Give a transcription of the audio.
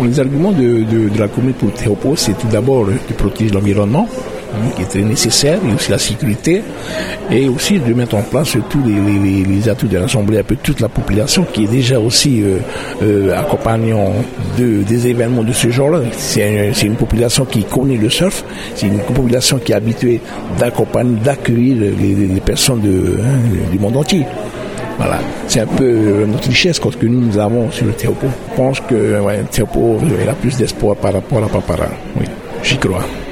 Les arguments de la commune pour Théopo, c'est tout d'abord de protéger l'environnement, qui est très nécessaire, et aussi la sécurité, et aussi de mettre en place tous les atouts de rassembler un peu toute la population qui est déjà aussi accompagnant des événements de ce genre-là. C'est une population qui connaît le surf, c'est une population qui est habituée d'accueillir les personnes du monde entier. Voilà, c'est un peu notre richesse que nous avons sur le Théopo. Je pense que Théopo a plus d'espoir par rapport à Papara. Oui, j'y crois.